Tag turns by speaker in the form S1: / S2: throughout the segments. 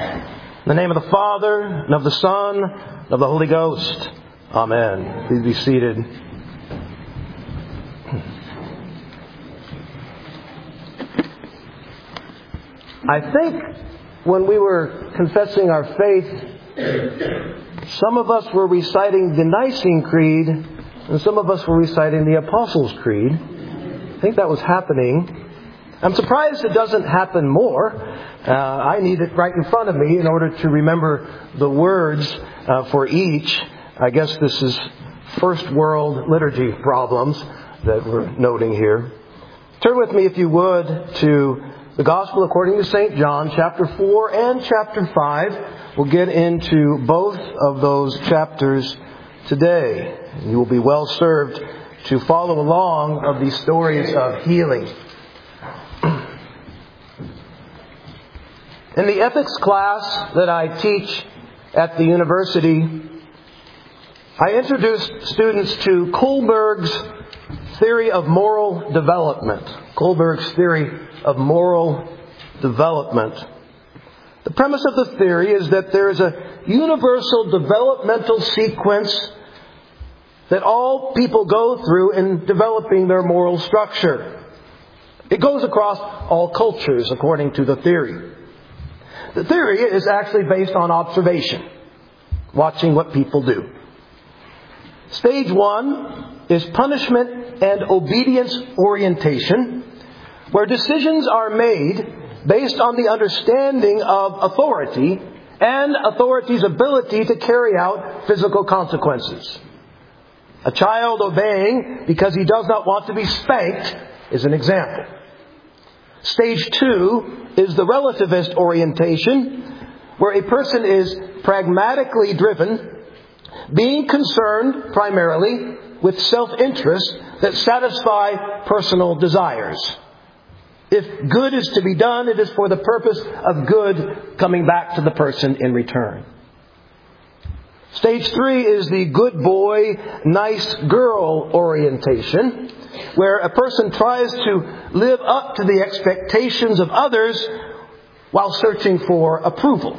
S1: In the name of the Father, and of the Son, and of the Holy Ghost. Amen. Please be seated. I think when we were confessing our faith, some of us were reciting the Nicene Creed, and some of us were reciting the Apostles' Creed. I think that was happening. I'm surprised it doesn't happen more. I need it right in front of me in order to remember the words for each. I guess this is first world liturgy problems that we're noting here. Turn with me, if you would, to the Gospel according to St. John, chapter 4 and chapter 5. We'll get into both of those chapters today. You will be well served to follow along of these stories of healing. In the ethics class that I teach at the university, I introduced students to Kohlberg's theory of moral development. Kohlberg's theory of moral development. The premise of the theory is that there is a universal developmental sequence that all people go through in developing their moral structure. It goes across all cultures, according to the theory. The theory is actually based on observation, watching what people do. Stage 1 is punishment and obedience orientation, where decisions are made based on the understanding of authority and authority's ability to carry out physical consequences. A child obeying because he does not want to be spanked is an example. Stage 2 is the relativist orientation, where a person is pragmatically driven, being concerned primarily with self-interest that satisfy personal desires. If good is to be done, it is for the purpose of good coming back to the person in return. Stage 3 is the good boy, nice girl orientation, where a person tries to live up to the expectations of others while searching for approval.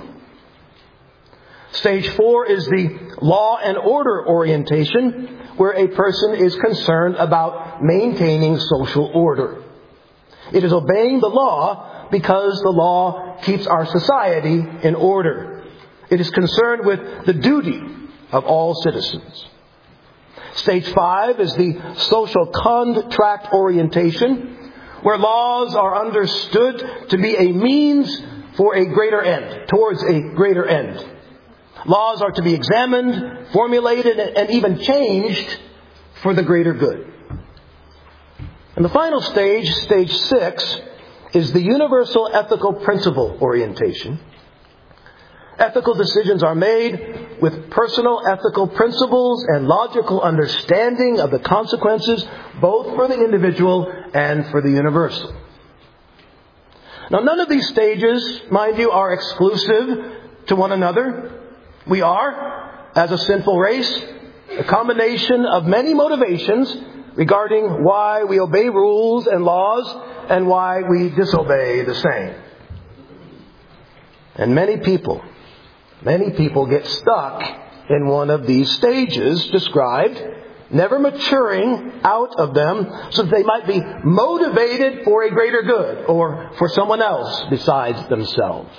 S1: Stage 4 is the law and order orientation, where a person is concerned about maintaining social order. It is obeying the law because the law keeps our society in order. It is concerned with the duty of all citizens. Stage 5 is the social contract orientation, where laws are understood to be a means for a greater end, towards a greater end. Laws are to be examined, formulated, and even changed for the greater good. And the final stage, stage 6, is the universal ethical principle orientation. Ethical decisions are made with personal ethical principles and logical understanding of the consequences, both for the individual and for the universal. Now, none of these stages, mind you, are exclusive to one another. We are, as a sinful race, a combination of many motivations regarding why we obey rules and laws and why we disobey the same. And many people get stuck in one of these stages described, never maturing out of them so that they might be motivated for a greater good or for someone else besides themselves.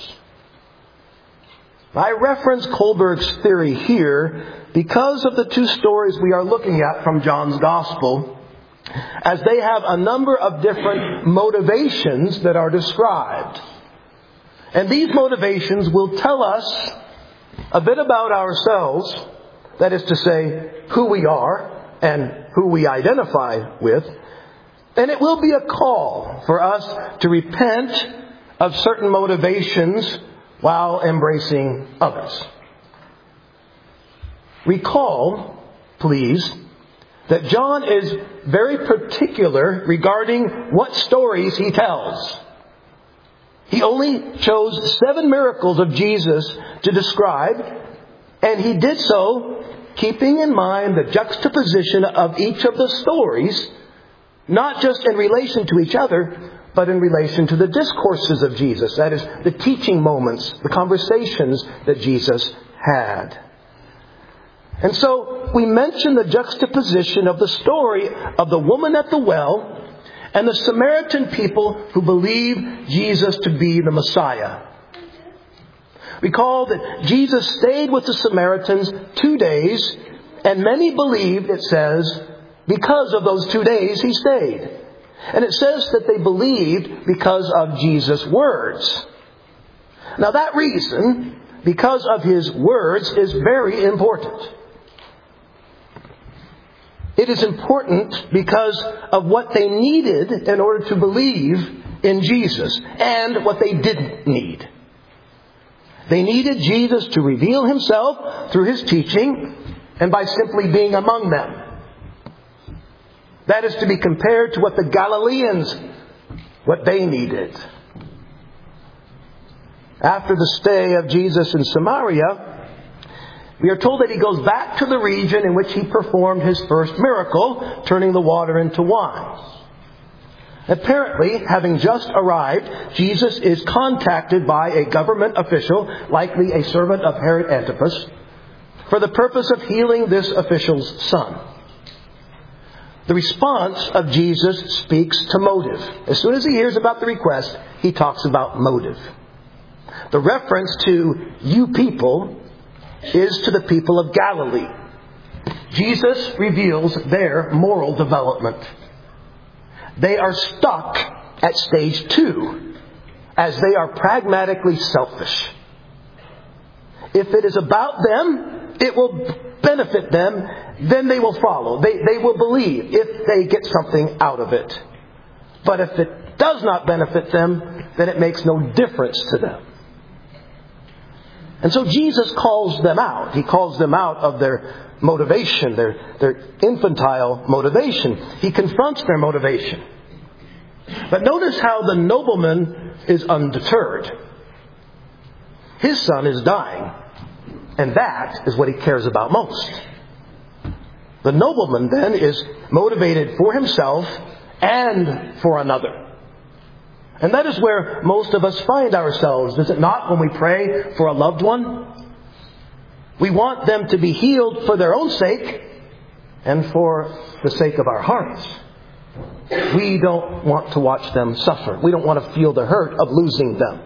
S1: I reference Kohlberg's theory here because of the two stories we are looking at from John's Gospel, as they have a number of different motivations that are described. And these motivations will tell us a bit about ourselves, that is to say, who we are and who we identify with. And it will be a call for us to repent of certain motivations while embracing others. Recall, please, that John is very particular regarding what stories he tells. He only chose 7 miracles of Jesus to describe, and he did so keeping in mind the juxtaposition of each of the stories, not just in relation to each other, but in relation to the discourses of Jesus. That is, the teaching moments, the conversations that Jesus had. And so we mention the juxtaposition of the story of the woman at the well and the Samaritan people who believe Jesus to be the Messiah. Recall that Jesus stayed with the Samaritans 2 days, and many believed, it says, because of those 2 days he stayed. And it says that they believed because of Jesus' words. Now that reason, because of his words, is very important. It is important because of what they needed in order to believe in Jesus and what they didn't need. They needed Jesus to reveal himself through his teaching and by simply being among them. That is to be compared to what the Galileans, what they needed. After the stay of Jesus in Samaria, we are told that he goes back to the region in which he performed his first miracle, turning the water into wine. Apparently, having just arrived, Jesus is contacted by a government official, likely a servant of Herod Antipas, for the purpose of healing this official's son. The response of Jesus speaks to motive. As soon as he hears about the request, he talks about motive. The reference to "you people" is to the people of Galilee. Jesus reveals their moral development. They are stuck at stage 2, as they are pragmatically selfish. If it is about them, it will benefit them, then they will follow. They will believe if they get something out of it. But if it does not benefit them, then it makes no difference to them. And so Jesus calls them out. He calls them out of their motivation, their infantile motivation. He confronts their motivation. But notice how the nobleman is undeterred. His son is dying, and that is what he cares about most. The nobleman then is motivated for himself and for another. And that is where most of us find ourselves, is it not, when we pray for a loved one? We want them to be healed for their own sake and for the sake of our hearts. We don't want to watch them suffer. We don't want to feel the hurt of losing them.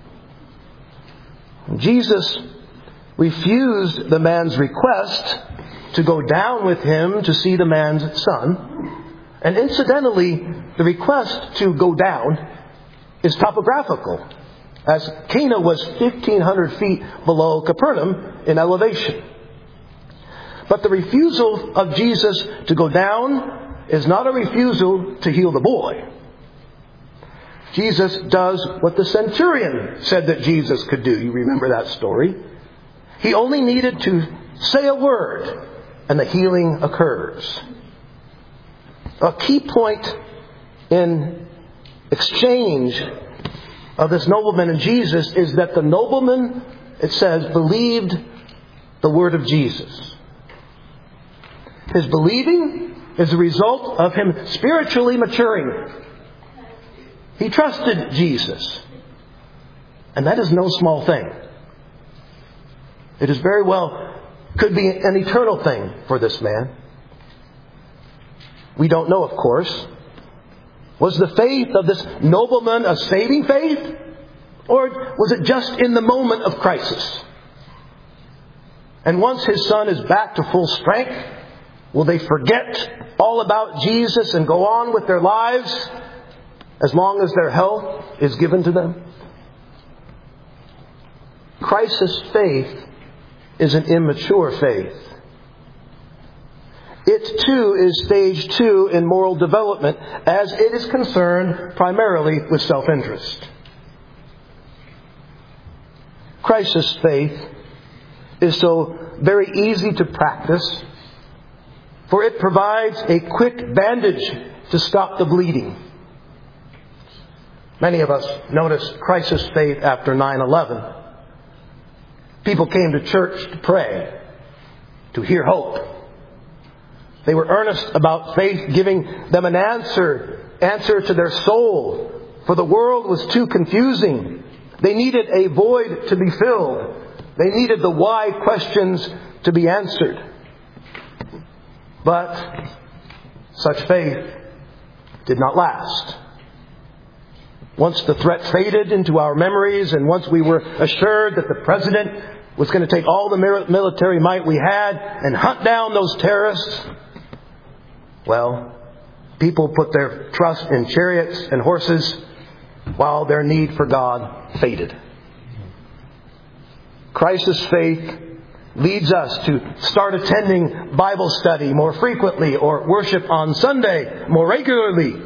S1: Jesus refused the man's request to go down with him to see the man's son. And incidentally, the request to go down is topographical, as Cana was 1,500 feet below Capernaum in elevation. But the refusal of Jesus to go down is not a refusal to heal the boy. Jesus does what the centurion said that Jesus could do. You remember that story. He only needed to say a word, and the healing occurs. A key point in exchange of this nobleman and Jesus is that the nobleman, it says, believed the word of Jesus. His believing is a result of him spiritually maturing. He trusted Jesus. And that is no small thing. It is very well, could be an eternal thing for this man. We don't know, of course. Was the faith of this nobleman a saving faith? Or was it just in the moment of crisis? And once his son is back to full strength, will they forget all about Jesus and go on with their lives as long as their health is given to them? Crisis faith is an immature faith. It too is stage 2 in moral development, as it is concerned primarily with self-interest. Crisis faith is so very easy to practice, for it provides a quick bandage to stop the bleeding. Many of us noticed crisis faith after 9/11. People came to church to pray, to hear hope. They were earnest about faith, giving them an answer to their soul for the world was too confusing. They needed a void to be filled. They needed the why questions to be answered. But such faith did not last. Once the threat faded into our memories, and once we were assured that the president was going to take all the military might we had and hunt down those terrorists, well, people put their trust in chariots and horses while their need for God faded. Crisis faith leads us to start attending Bible study more frequently or worship on Sunday more regularly.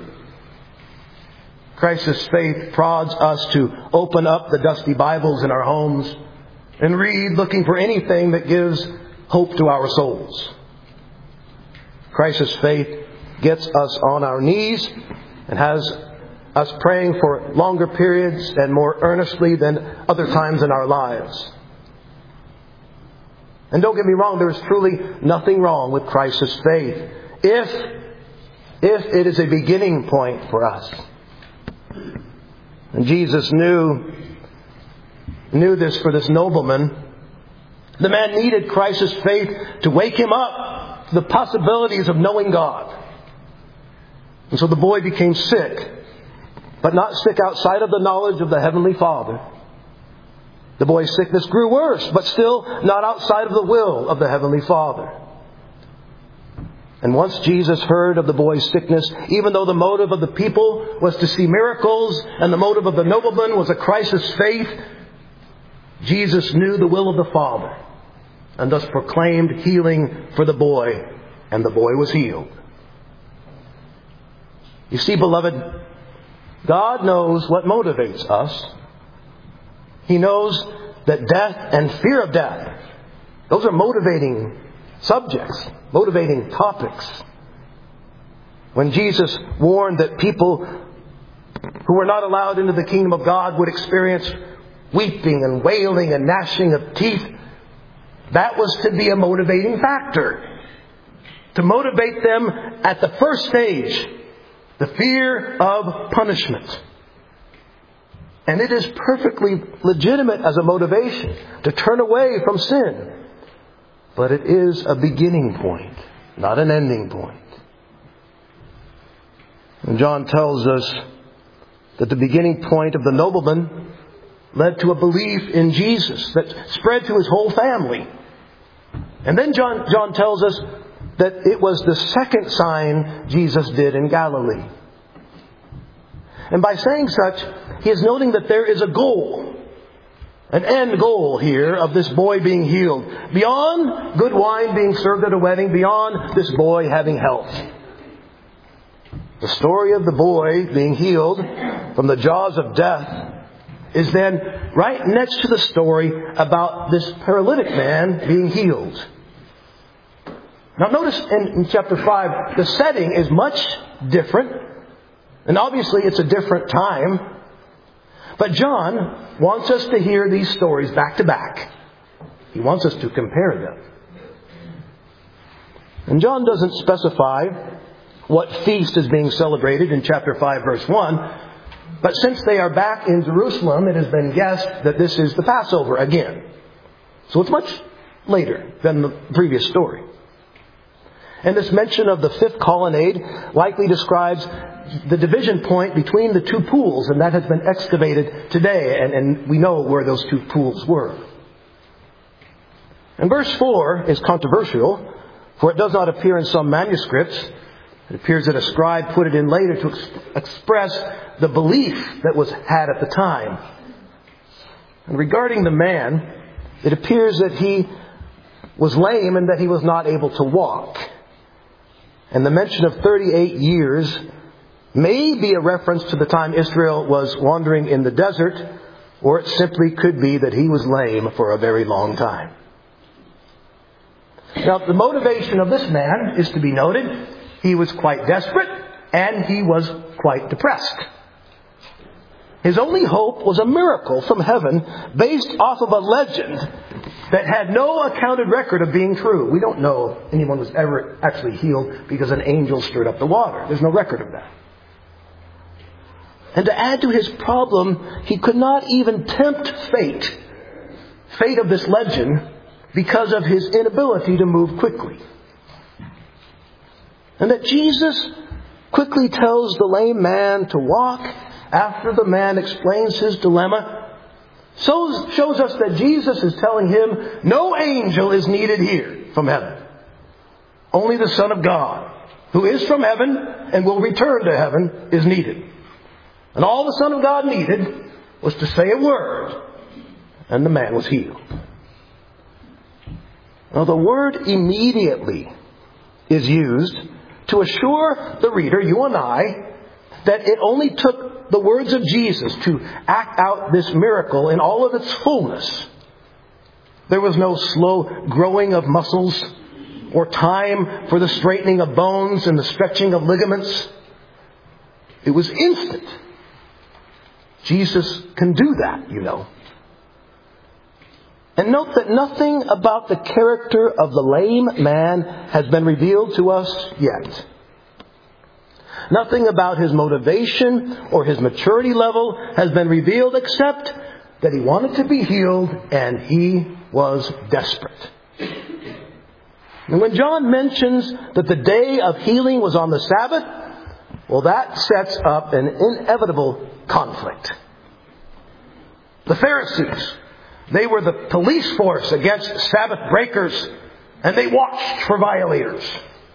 S1: Crisis faith prods us to open up the dusty Bibles in our homes and read, looking for anything that gives hope to our souls. Crisis faith gets us on our knees and has us praying for longer periods and more earnestly than other times in our lives. And don't get me wrong, there is truly nothing wrong with crisis faith if it is a beginning point for us. And Jesus knew this for this nobleman. The man needed crisis faith to wake him up to the possibilities of knowing God. And so the boy became sick, but not sick outside of the knowledge of the Heavenly Father. The boy's sickness grew worse, but still not outside of the will of the Heavenly Father. And once Jesus heard of the boy's sickness, even though the motive of the people was to see miracles and the motive of the nobleman was a crisis faith, Jesus knew the will of the Father and thus proclaimed healing for the boy, and the boy was healed. You see, beloved, God knows what motivates us. He knows that death and fear of death, those are motivating subjects, motivating topics. When Jesus warned that people who were not allowed into the kingdom of God would experience weeping and wailing and gnashing of teeth, that was to be a motivating factor. To motivate them at the first stage, the fear of punishment. And it is perfectly legitimate as a motivation to turn away from sin. But it is a beginning point, not an ending point. And John tells us that the beginning point of the nobleman led to a belief in Jesus that spread to his whole family. And then John tells us that it was the second sign Jesus did in Galilee. And by saying such, he is noting that there is a goal, an end goal here of this boy being healed. Beyond good wine being served at a wedding, beyond this boy having health. The story of the boy being healed from the jaws of death is then right next to the story about this paralytic man being healed. Now notice in chapter 5, the setting is much different. And obviously it's a different time. But John wants us to hear these stories back to back. He wants us to compare them. And John doesn't specify what feast is being celebrated in chapter 5, verse 1. But since they are back in Jerusalem, it has been guessed that this is the Passover again. So it's much later than the previous story. And this mention of the fifth colonnade likely describes the division point between the two pools, and that has been excavated today, and we know where those two pools were. And verse 4 is controversial, for it does not appear in some manuscripts. It appears that a scribe put it in later to express the belief that was had at the time. And regarding the man, it appears that he was lame and that he was not able to walk. And the mention of 38 years may be a reference to the time Israel was wandering in the desert, or it simply could be that he was lame for a very long time. Now, the motivation of this man is to be noted. He was quite desperate, and he was quite depressed. His only hope was a miracle from heaven based off of a legend that had no accounted record of being true. We don't know anyone was ever actually healed because an angel stirred up the water. There's no record of that. And to add to his problem, he could not even tempt fate of this legend, because of his inability to move quickly. And that Jesus quickly tells the lame man to walk after the man explains his dilemma shows us that Jesus is telling him no angel is needed here from heaven. Only the Son of God, who is from heaven and will return to heaven, is needed. And all the Son of God needed was to say a word, and the man was healed. Now, the word immediately is used to assure the reader, you and I, that it only took the words of Jesus to act out this miracle in all of its fullness. There was no slow growing of muscles or time for the straightening of bones and the stretching of ligaments. It was instant. Jesus can do that, you know. And note that nothing about the character of the lame man has been revealed to us yet. Nothing about his motivation or his maturity level has been revealed, except that he wanted to be healed and he was desperate. And when John mentions that the day of healing was on the Sabbath, well, that sets up an inevitable conflict. The Pharisees, they were the police force against Sabbath breakers, and they watched for violators.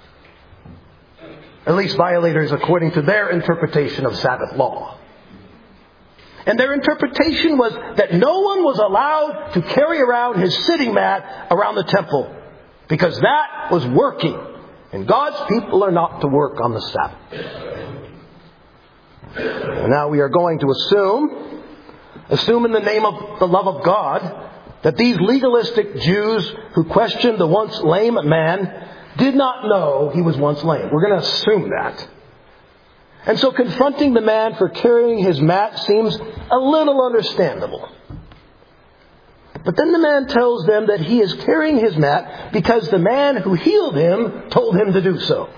S1: At least violators according to their interpretation of Sabbath law. And their interpretation was that no one was allowed to carry around his sitting mat around the temple, because that was working. And God's people are not to work on the Sabbath. And now we are going to assume in the name of the love of God, that these legalistic Jews who questioned the once lame man did not know he was once lame. We're going to assume that. And so confronting the man for carrying his mat seems a little understandable. But then the man tells them that he is carrying his mat because the man who healed him told him to do so.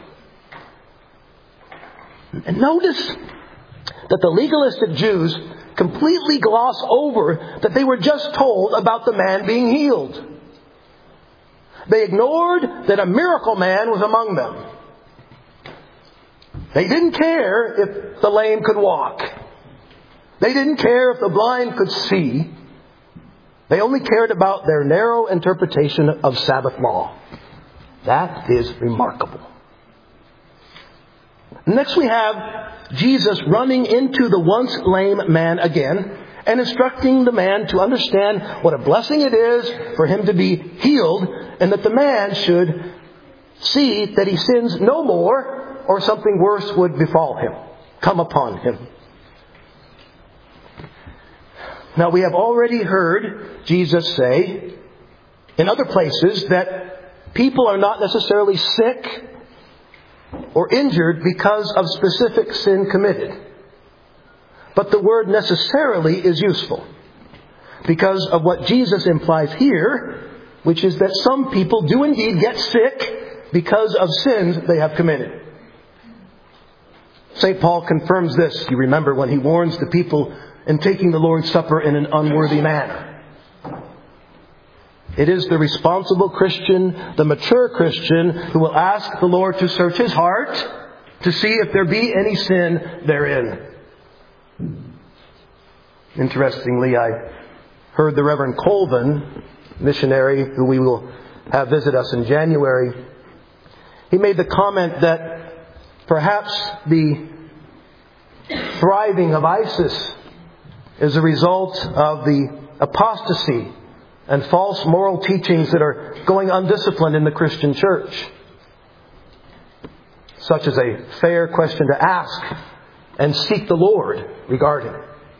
S1: And notice that the legalistic Jews completely gloss over that they were just told about the man being healed. They ignored that a miracle man was among them. They didn't care if the lame could walk. They didn't care if the blind could see. They only cared about their narrow interpretation of Sabbath law. That is remarkable. Next we have Jesus running into the once lame man again and instructing the man to understand what a blessing it is for him to be healed, and that the man should see that he sins no more or something worse would befall him, come upon him. Now, we have already heard Jesus say in other places that people are not necessarily sick or injured because of specific sin committed. But the word necessarily is useful because of what Jesus implies here, which is that some people do indeed get sick because of sins they have committed. St. Paul confirms this, you remember, when he warns the people in taking the Lord's Supper in an unworthy manner. It is the responsible Christian, the mature Christian, who will ask the Lord to search his heart to see if there be any sin therein. Interestingly, I heard the Reverend Colvin, missionary who we will have visit us in January. He made the comment that perhaps the thriving of ISIS is a result of the apostasy and false moral teachings that are going undisciplined in the Christian church. Such is a fair question to ask and seek the Lord regarding.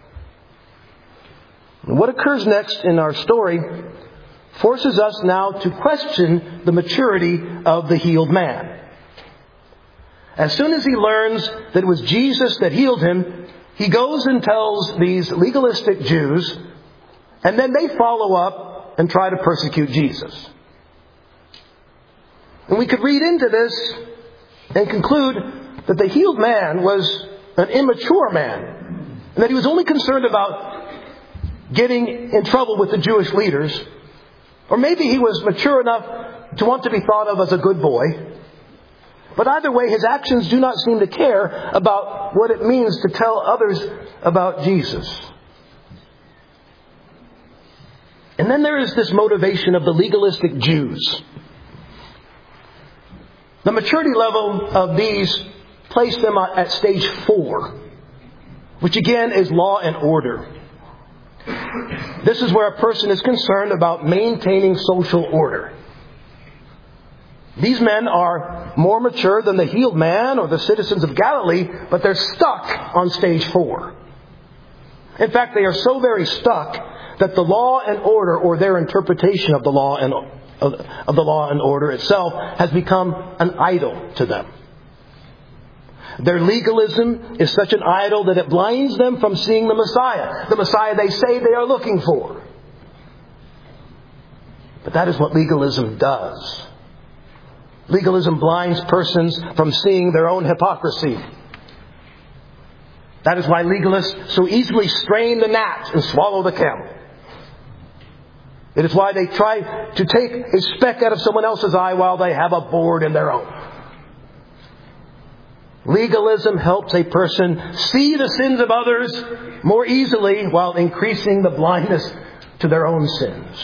S1: And what occurs next in our story forces us now to question the maturity of the healed man. As soon as he learns that it was Jesus that healed him, he goes and tells these legalistic Jews, and then they follow up and try to persecute Jesus. And we could read into this and conclude that the healed man was an immature man and that he was only concerned about getting in trouble with the Jewish leaders. Or maybe he was mature enough to want to be thought of as a good boy. But either way, his actions do not seem to care about what it means to tell others about Jesus. And then there is this motivation of the legalistic Jews. The maturity level of these place them at stage 4, which again is law and order. This is where a person is concerned about maintaining social order. These men are more mature than the healed man or the citizens of Galilee, but they're stuck on stage 4. In fact, they are so very stuck that the law and order, or their interpretation of the law and order itself, has become an idol to them. Their legalism is such an idol that it blinds them from seeing the Messiah they say they are looking for. But that is what legalism does. Legalism blinds persons from seeing their own hypocrisy. That is why legalists so easily strain the gnat and swallow the camel. It is why they try to take a speck out of someone else's eye while they have a board in their own. Legalism helps a person see the sins of others more easily while increasing the blindness to their own sins.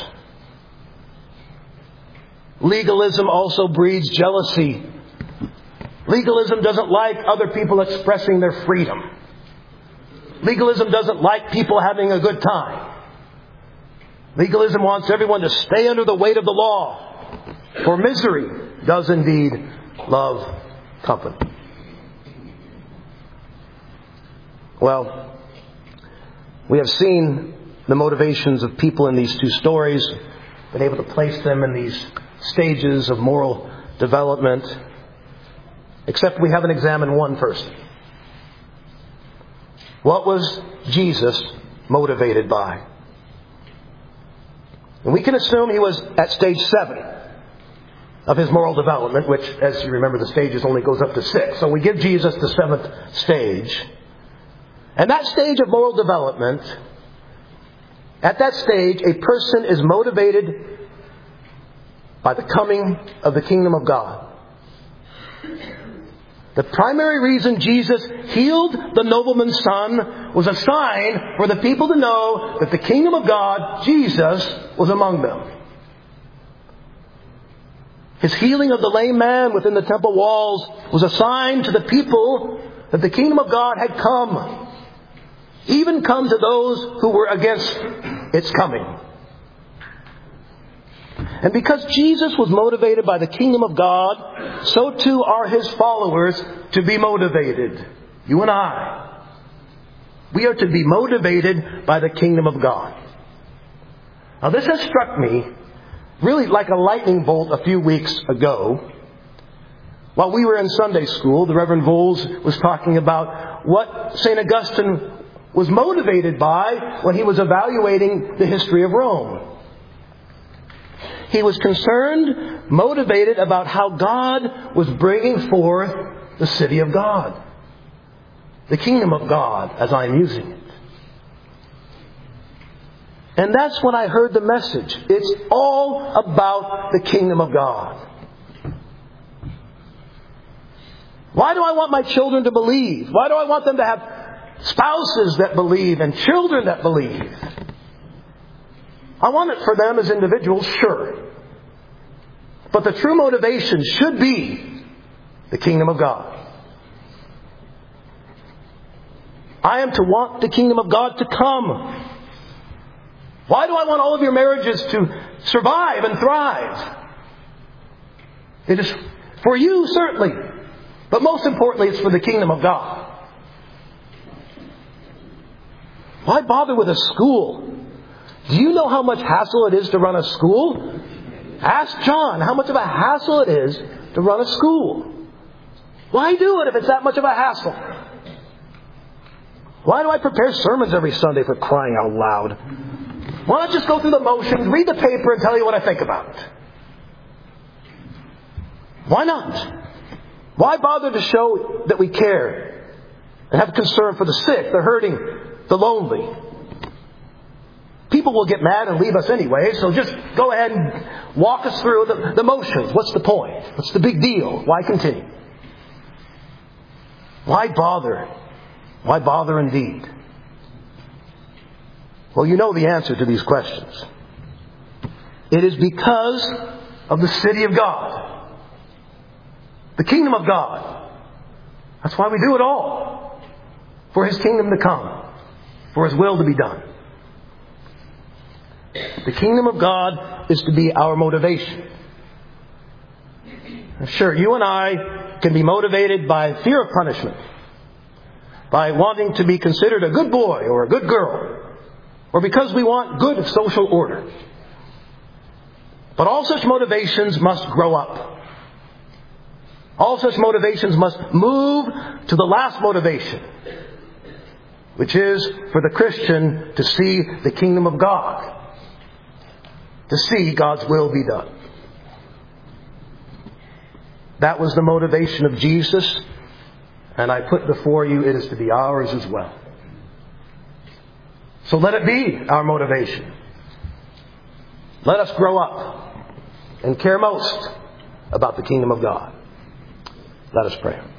S1: Legalism also breeds jealousy. Legalism doesn't like other people expressing their freedom. Legalism doesn't like people having a good time. Legalism wants everyone to stay under the weight of the law, for misery does indeed love company. Well, we have seen the motivations of people in these two stories, been able to place them in these stages of moral development, except we haven't examined one person. What was Jesus motivated by? And we can assume he was at stage 7 of his moral development, which, as you remember, the stages only goes up to 6. So we give Jesus the 7th stage. And that stage of moral development, at that stage, a person is motivated by the coming of the kingdom of God. The primary reason Jesus healed the nobleman's son was a sign for the people to know that the kingdom of God, Jesus, was among them. His healing of the lame man within the temple walls was a sign to the people that the kingdom of God had come, even come to those who were against its coming. And because Jesus was motivated by the kingdom of God, so too are His followers to be motivated. You and I. We are to be motivated by the kingdom of God. Now this has struck me really like a lightning bolt a few weeks ago. While we were in Sunday school, the Reverend Voles was talking about what St. Augustine was motivated by when he was evaluating the history of Rome. He was concerned, motivated about how God was bringing forth the city of God. The kingdom of God, as I'm using it. And that's when I heard the message. It's all about the kingdom of God. Why do I want my children to believe? Why do I want them to have spouses that believe and children that believe? I want it for them as individuals, sure. But the true motivation should be the kingdom of God. I am to want the kingdom of God to come. Why do I want all of your marriages to survive and thrive? It is for you, certainly. But most importantly, it's for the kingdom of God. Why bother with a school? Do you know how much hassle it is to run a school? Ask John how much of a hassle it is to run a school. Why do it if it's that much of a hassle? Why do I prepare sermons every Sunday, for crying out loud? Why not just go through the motions, read the paper, and tell you what I think about it? Why not? Why bother to show that we care and have concern for the sick, the hurting, the lonely. People will get mad and leave us anyway, so just go ahead and walk us through the motions. What's the point? What's the big deal? Why continue? Why bother? Why bother indeed? Well, you know the answer to these questions. It is because of the city of God. The kingdom of God. That's why we do it all. For His kingdom to come. For His will to be done. The kingdom of God is to be our motivation. Sure, you and I can be motivated by fear of punishment. By wanting to be considered a good boy or a good girl. Or because we want good social order. But all such motivations must grow up. All such motivations must move to the last motivation, which is for the Christian to see the kingdom of God. To see God's will be done. That was the motivation of Jesus, and I put before you it is to be ours as well. So let it be our motivation. Let us grow up and care most about the kingdom of God. Let us pray.